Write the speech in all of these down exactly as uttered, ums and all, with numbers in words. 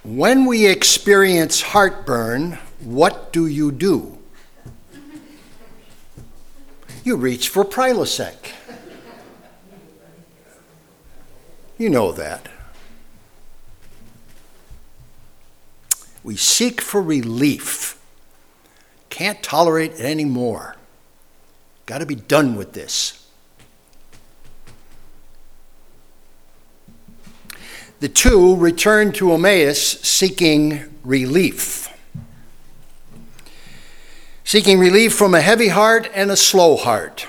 When we experience heartburn, what do you do? You reach for Prilosec. You know that. We seek for relief. Can't tolerate it anymore. Got to be done with this. The two returned to Emmaus seeking relief. Seeking relief from a heavy heart and a slow heart.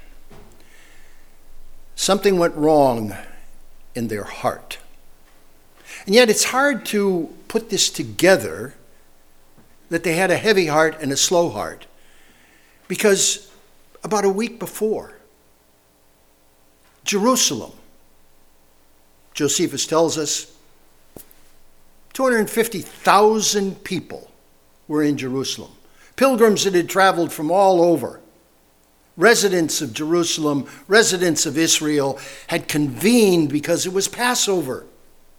Something went wrong in their heart. And yet it's hard to put this together, that they had a heavy heart and a slow heart, because about a week before, Jerusalem, Josephus tells us, two hundred fifty thousand people were in Jerusalem. Pilgrims that had traveled from all over. Residents of Jerusalem, residents of Israel, had convened because it was Passover.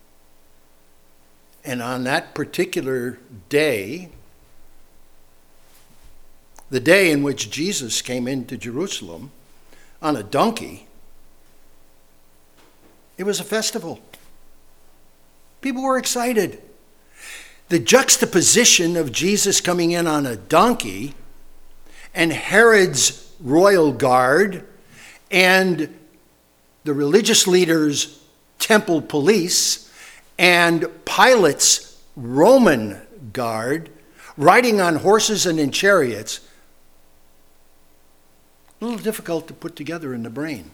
And on that particular day, the day in which Jesus came into Jerusalem on a donkey, it was a festival. People were excited. The juxtaposition of Jesus coming in on a donkey and Herod's royal guard and the religious leaders' temple police and Pilate's Roman guard riding on horses and in chariots, a little difficult to put together in the brain.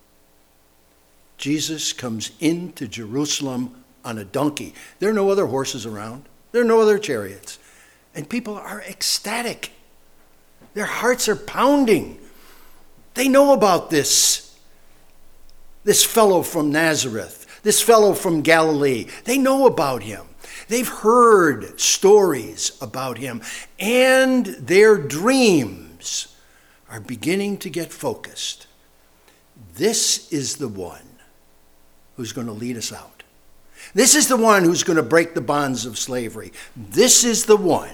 Jesus comes into Jerusalem on a donkey. There are no other horses around. There are no other chariots. And people are ecstatic. Their hearts are pounding. They know about this. This fellow from Nazareth. This fellow from Galilee. They know about him. They've heard stories about him. And their dreams are beginning to get focused. This is the one who's going to lead us out. This is the one who's going to break the bonds of slavery. This is the one.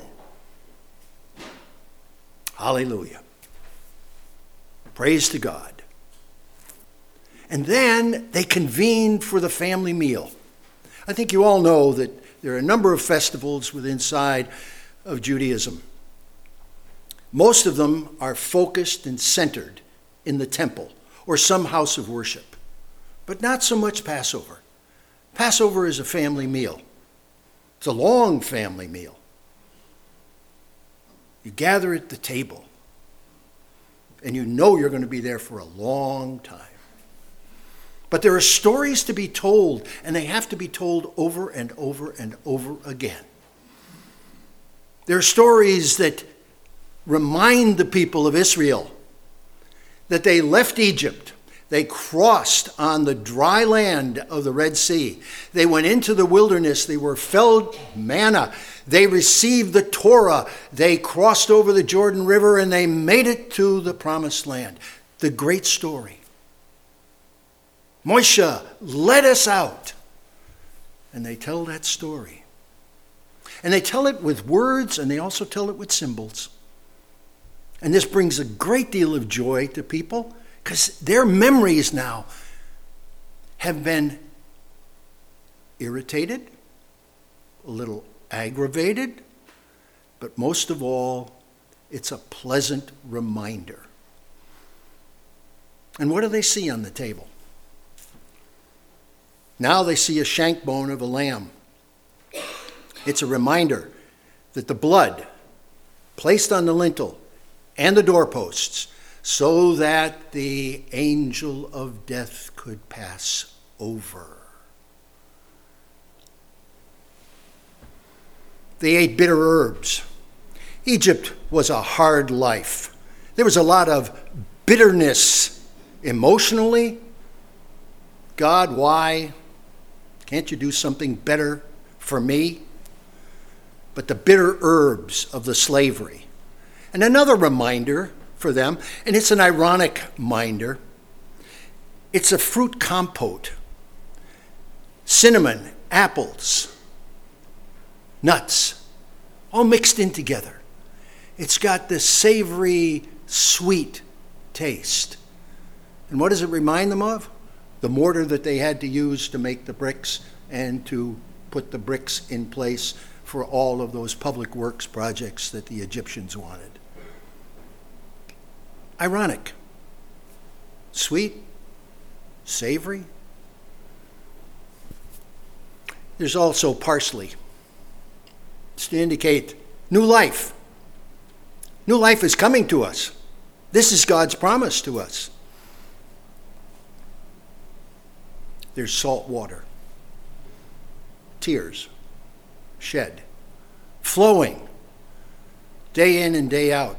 Hallelujah. Praise to God. And then they convened for the family meal. I think you all know that there are a number of festivals within inside of Judaism. Most of them are focused and centered in the temple or some house of worship. But not so much Passover. Passover is a family meal. It's a long family meal. You gather at the table, and you know you're going to be there for a long time. But there are stories to be told, and they have to be told over and over and over again. There are stories that remind the people of Israel that they left Egypt. They crossed on the dry land of the Red Sea. They went into the wilderness. They were fed manna. They received the Torah. They crossed over the Jordan River and they made it to the promised land. The great story. Moshe led us out. And they tell that story. And they tell it with words and they also tell it with symbols. And this brings a great deal of joy to people, because their memories now have been irritated, a little aggravated, but most of all, it's a pleasant reminder. And what do they see on the table? Now they see a shank bone of a lamb. It's a reminder that the blood placed on the lintel and the doorposts so that the angel of death could pass over. They ate bitter herbs. Egypt was a hard life. There was a lot of bitterness emotionally. God, why? Can't you do something better for me? But the bitter herbs of the slavery. And another reminder for them, and it's an ironic reminder. It's a fruit compote. Cinnamon, apples, nuts, all mixed in together. It's got this savory, sweet taste. And what does it remind them of? The mortar that they had to use to make the bricks and to put the bricks in place for all of those public works projects that the Egyptians wanted. Ironic. Sweet, savory. There's also parsley. It's to indicate new life. New life is coming to us. This is God's promise to us. There's salt water. Tears shed, flowing, day in and day out.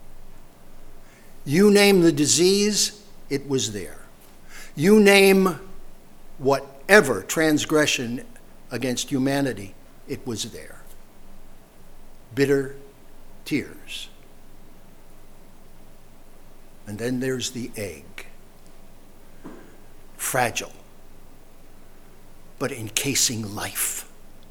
You name the disease, it was there. You name whatever transgression against humanity, it was there. Bitter tears. And then there's the egg. Fragile, but encasing life.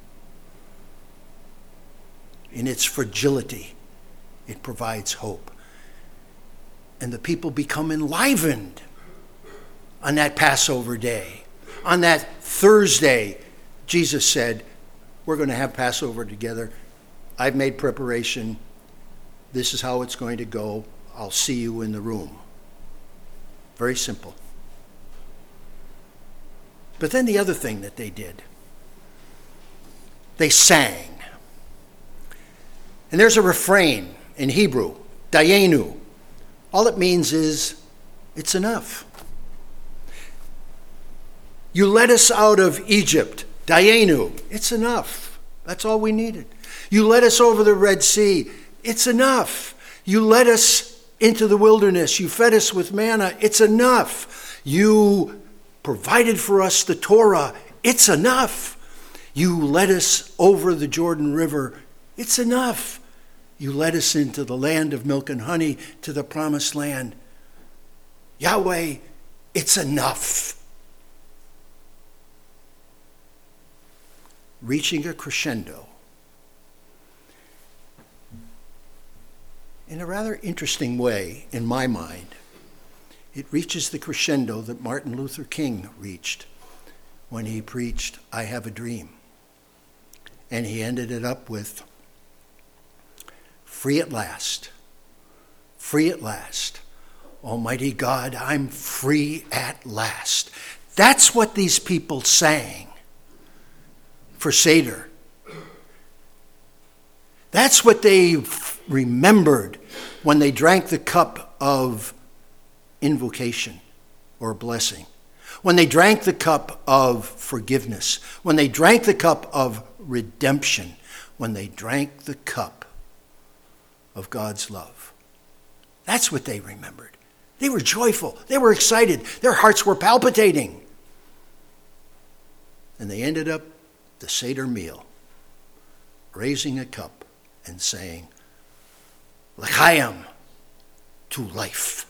In its fragility, it provides hope. And the people become enlivened on that Passover day. On that Thursday, Jesus said, we're going to have Passover together. I've made preparation. This is how it's going to go. I'll see you in the room. Very simple. But then the other thing that they did, they sang. And there's a refrain in Hebrew, dayenu. All it means is, it's enough. You led us out of Egypt, dayenu. It's enough. That's all we needed. You led us over the Red Sea. It's enough. You led us into the wilderness. You fed us with manna. It's enough. You provided for us the Torah. It's enough. You led us over the Jordan River. It's enough. You led us into the land of milk and honey, to the promised land. Yahweh, it's enough. Reaching a crescendo. In a rather interesting way, in my mind, it reaches the crescendo that Martin Luther King reached when he preached, I Have a Dream. And he ended it up with, free at last, free at last. Almighty God, I'm free at last. That's what these people sang for Seder. That's what they remembered when they drank the cup of invocation or blessing, when they drank the cup of forgiveness, when they drank the cup of redemption, when they drank the cup of God's love. That's what they remembered. They were joyful. They were excited. Their hearts were palpitating. And they ended up the Seder meal, raising a cup and saying, L'chaim, to life.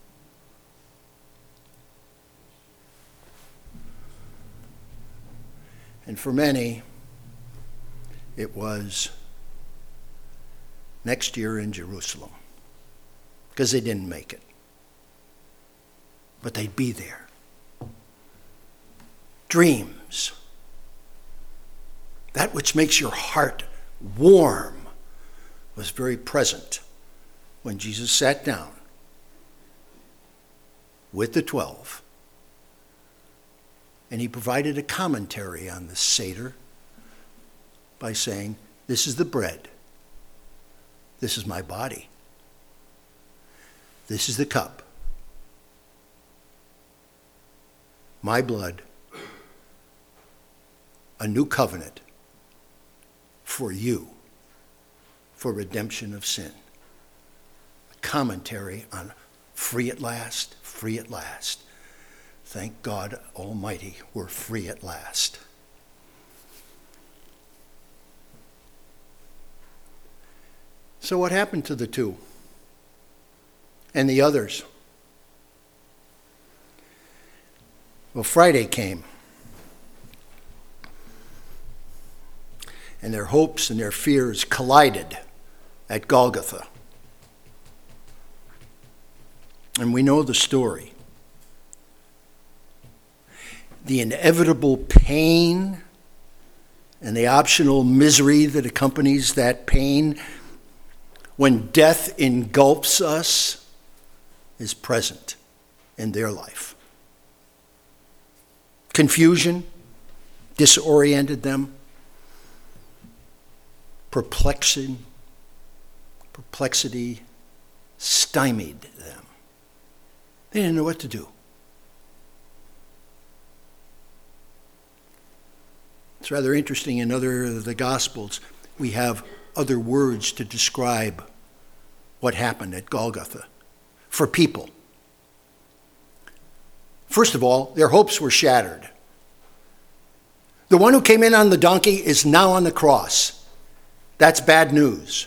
And for many, it was next year in Jerusalem, because they didn't make it. But they'd be there. Dreams. That which makes your heart warm was very present when Jesus sat down with the twelve. And he provided a commentary on the Seder by saying, this is the bread. This is my body. This is the cup. My blood. A new covenant for you, for redemption of sin. A commentary on free at last, free at last. Thank God Almighty, we're free at last. So what happened to the two and the others? Well, Friday came. and their hopes and their fears collided at Golgotha. And we know the story. The inevitable pain and the optional misery that accompanies that pain when death engulfs us is present in their life. Confusion disoriented them. Perplexing, perplexity stymied them. They didn't know what to do. It's rather interesting in other of the Gospels, we have other words to describe what happened at Golgotha for people. First of all, their hopes were shattered. The one who came in on the donkey is now on the cross. That's bad news.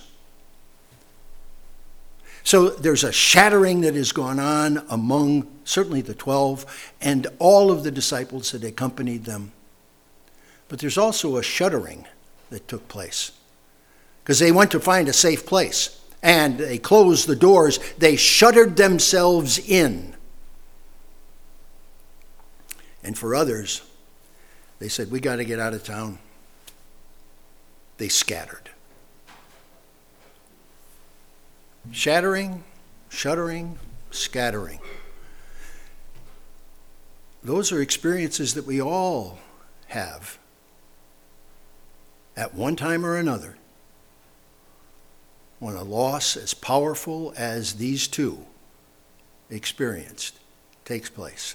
So there's a shattering that has gone on among certainly the twelve and all of the disciples that accompanied them. But there's also a shuddering that took place because they went to find a safe place and they closed the doors. They shuttered themselves in. And for others, they said, we got to get out of town. They scattered. Shattering, shuddering, scattering. Those are experiences that we all have at one time or another when a loss as powerful as these two experienced takes place.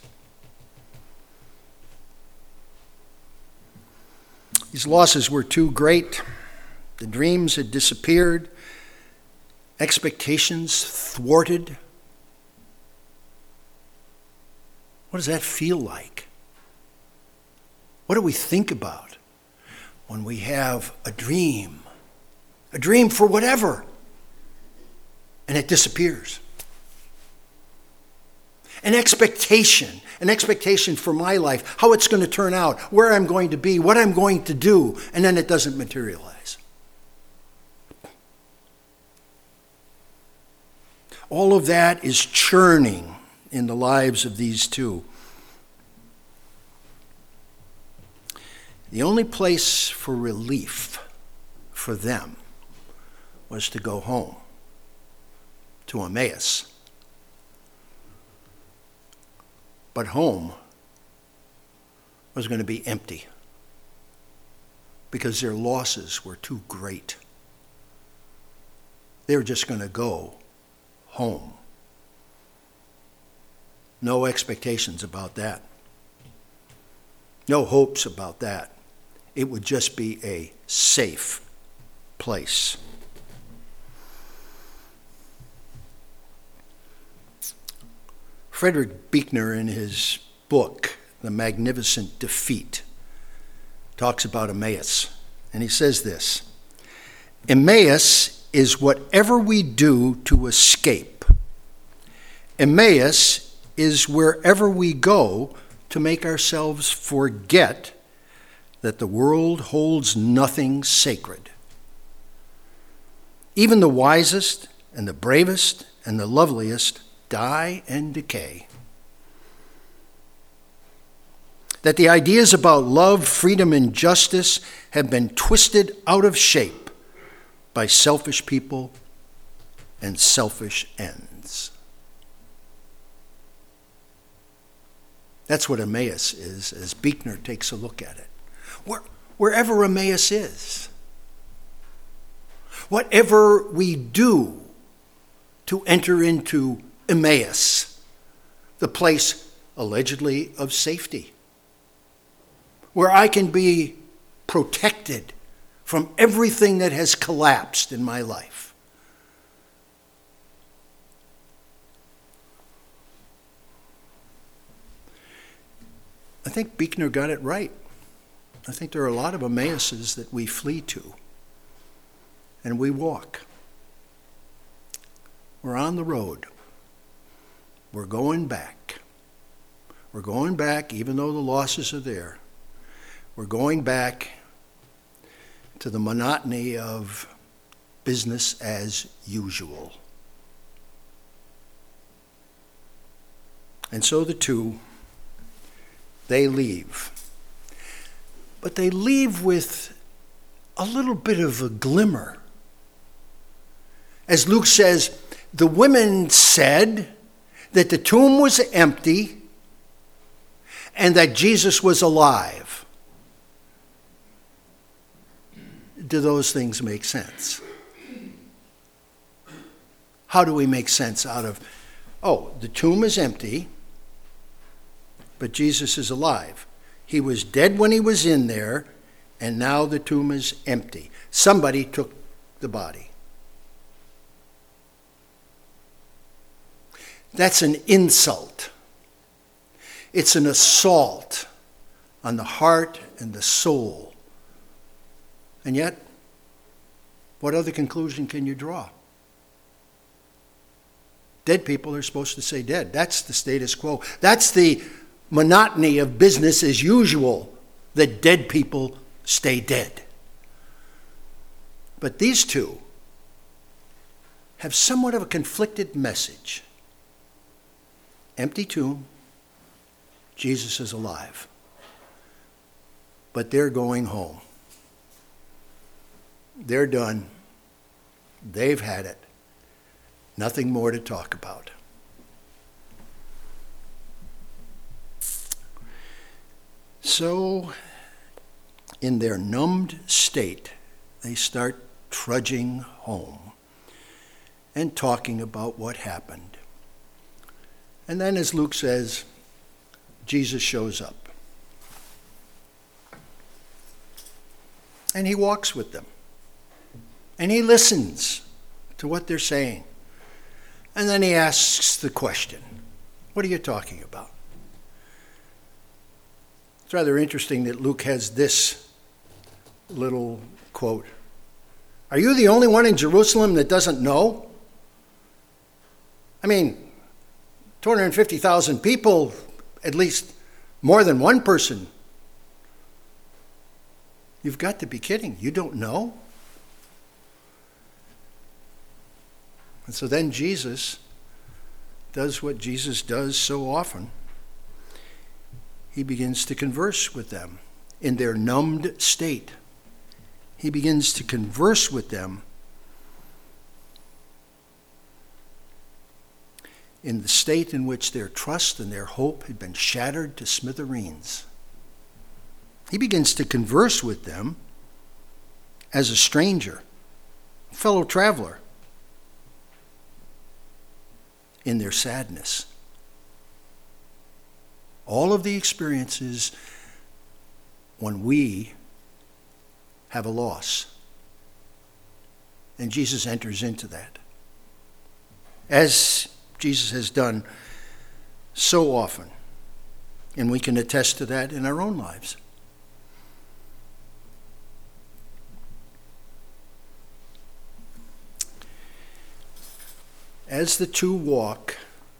These losses were too great. The dreams had disappeared. Expectations thwarted. What does that feel like? What do we think about when we have a dream? A dream for whatever, and it disappears. An expectation, an expectation for my life, how it's going to turn out, where I'm going to be, what I'm going to do, and then it doesn't materialize. All of that is churning in the lives of these two. The only place for relief for them was to go home, to Emmaus. But home was going to be empty because their losses were too great. They were just going to go home. No expectations about that. No hopes about that. It would just be a safe place. Frederick Buechner, in his book, The Magnificent Defeat, talks about Emmaus. And he says this: Emmaus is whatever we do to escape. Emmaus is wherever we go to make ourselves forget that the world holds nothing sacred. Even the wisest and the bravest and the loveliest die and decay. That the ideas about love, freedom, and justice have been twisted out of shape by selfish people and selfish ends. That's what Emmaus is, as Buechner takes a look at it. Where, wherever Emmaus is, whatever we do to enter into Emmaus, the place allegedly of safety, where I can be protected from everything that has collapsed in my life. I think Buechner got it right. I think there are a lot of Emmauses that we flee to, and we walk. We're on the road. We're going back. We're going back even though the losses are there. We're going back to the monotony of business as usual. And so the two, they leave. But they leave with a little bit of a glimmer. As Luke says, the women said that the tomb was empty and that Jesus was alive. Do those things make sense? How do we make sense out of, oh, the tomb is empty, but Jesus is alive. He was dead when he was in there, and now the tomb is empty. Somebody took the body. That's an insult. It's an assault on the heart and the soul. And yet, what other conclusion can you draw? Dead people are supposed to stay dead. That's the status quo. That's the monotony of business as usual, that dead people stay dead. But these two have somewhat of a conflicted message. Empty tomb, Jesus is alive. But they're going home. They're done. They've had it. Nothing more to talk about. So, in their numbed state, they start trudging home and talking about what happened. And then, as Luke says, Jesus shows up. And he walks with them. And he listens to what they're saying. And then he asks the question, what are you talking about? It's rather interesting that Luke has this little quote. Are you the only one in Jerusalem that doesn't know? I mean, two hundred fifty thousand people, at least more than one person. You've got to be kidding. You don't know? And so then Jesus does what Jesus does so often. He begins to converse with them in their numbed state. He begins to converse with them in the state in which their trust and their hope had been shattered to smithereens. He begins to converse with them as a stranger, a fellow traveler, in their sadness. All of the experiences when we have a loss. And Jesus enters into that, as Jesus has done so often. And we can attest to that in our own lives. As the two walk,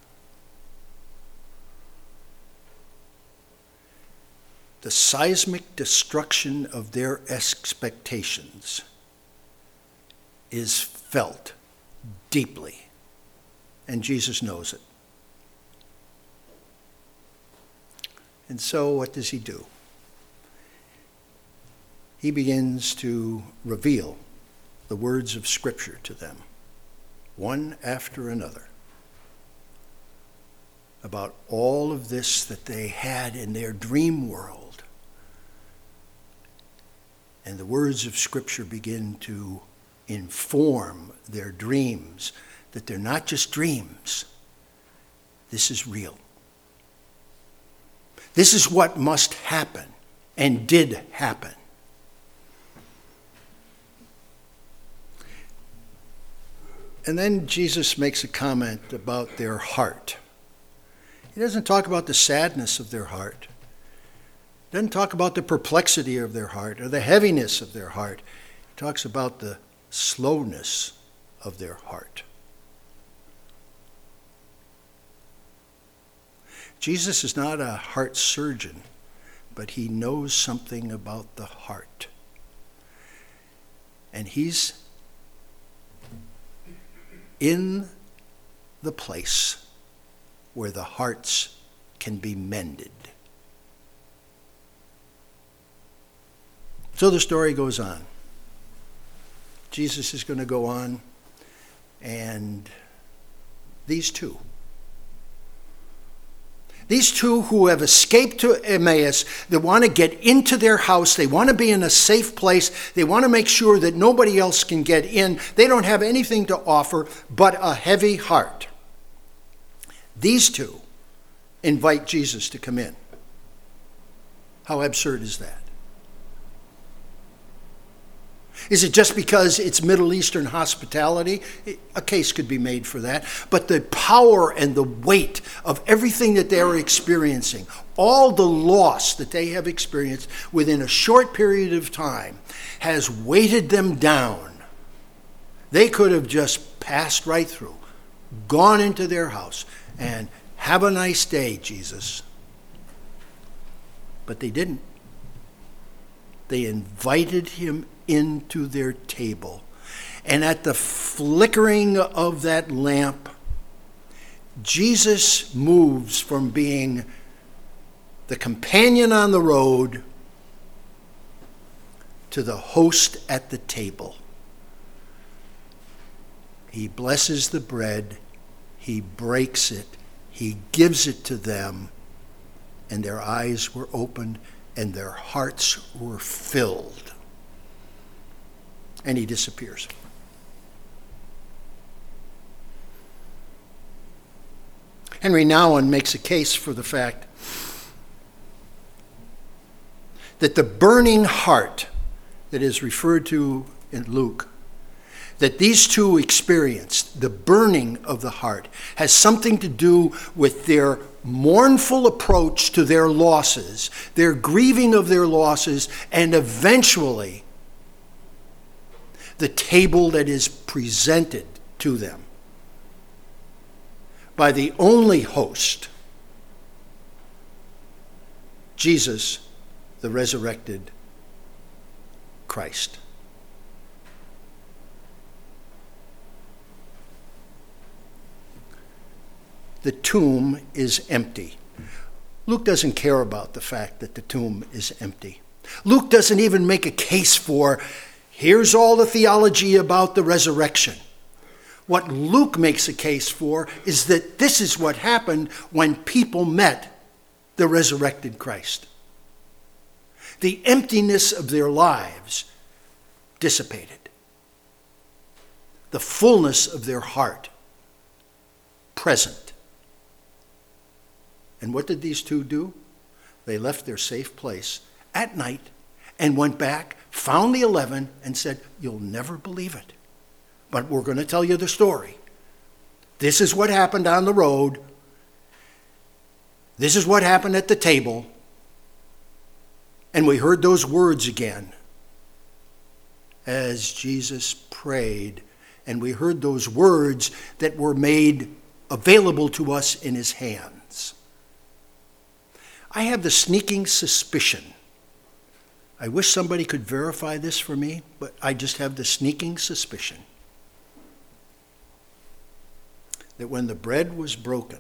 the seismic destruction of their expectations is felt deeply, and Jesus knows it. And so what does he do? He begins to reveal the words of Scripture to them, one after another, about all of this that they had in their dream world. And the words of Scripture begin to inform their dreams, that they're not just dreams. This is real. This is what must happen and did happen. And then Jesus makes a comment about their heart. He doesn't talk about the sadness of their heart. He doesn't talk about the perplexity of their heart or the heaviness of their heart. He talks about the slowness of their heart. Jesus is not a heart surgeon, but he knows something about the heart. And he's in the place where the hearts can be mended. So the story goes on. Jesus is going to go on, and these two, these two who have escaped to Emmaus, they want to get into their house. They want to be in a safe place. They want to make sure that nobody else can get in. They don't have anything to offer but a heavy heart. These two invite Jesus to come in. How absurd is that? Is it just because it's Middle Eastern hospitality? A case could be made for that. But the power and the weight of everything that they're experiencing, all the loss that they have experienced within a short period of time, has weighted them down. They could have just passed right through, gone into their house, and have a nice day, Jesus. But they didn't. They invited him into their table. And at the flickering of that lamp, Jesus moves from being the companion on the road to the host at the table. He blesses the bread, he breaks it, he gives it to them, and their eyes were opened and their hearts were filled. And he disappears. Henry Nouwen makes a case for the fact that the burning heart that is referred to in Luke, that these two experienced, the burning of the heart, has something to do with their mournful approach to their losses, their grieving of their losses, and eventually the table that is presented to them by the only host, Jesus, the resurrected Christ. The tomb is empty. Luke doesn't care about the fact that the tomb is empty. Luke doesn't even make a case for, here's all the theology about the resurrection. What Luke makes a case for is that this is what happened when people met the resurrected Christ. The emptiness of their lives dissipated. The fullness of their heart present. And what did these two do? They left their safe place at night and went back, found the eleven, and said, you'll never believe it, but we're going to tell you the story. This is what happened on the road. This is what happened at the table. And we heard those words again as Jesus prayed. And we heard those words that were made available to us in his hands. I have the sneaking suspicion, I wish somebody could verify this for me, but I just have the sneaking suspicion that when the bread was broken,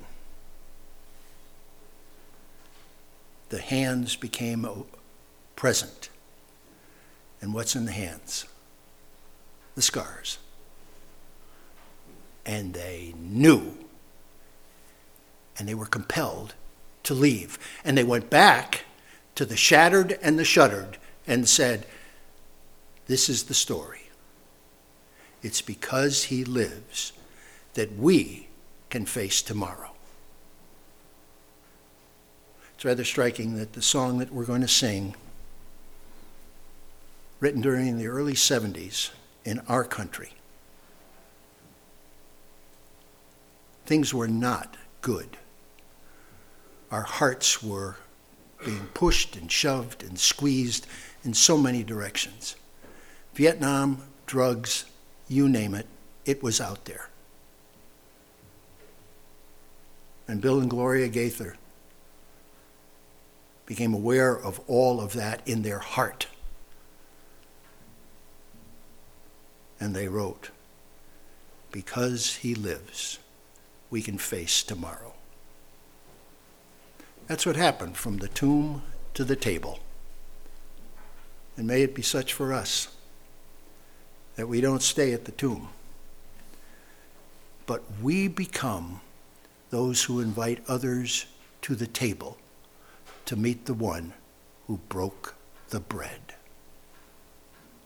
the hands became present. And what's in the hands? The scars. And they knew, and they were compelled to leave. And they went back to the shattered and the shuttered and said, this is the story. It's because he lives that we can face tomorrow. It's rather striking that the song that we're going to sing, written during the early seventies in our country, things were not good. Our hearts were being pushed and shoved and squeezed in so many directions. Vietnam, drugs, you name it, it was out there. And Bill and Gloria Gaither became aware of all of that in their heart. And they wrote, "Because he lives, we can face tomorrow." That's what happened from the tomb to the table. And may it be such for us, that we don't stay at the tomb, but we become those who invite others to the table to meet the one who broke the bread.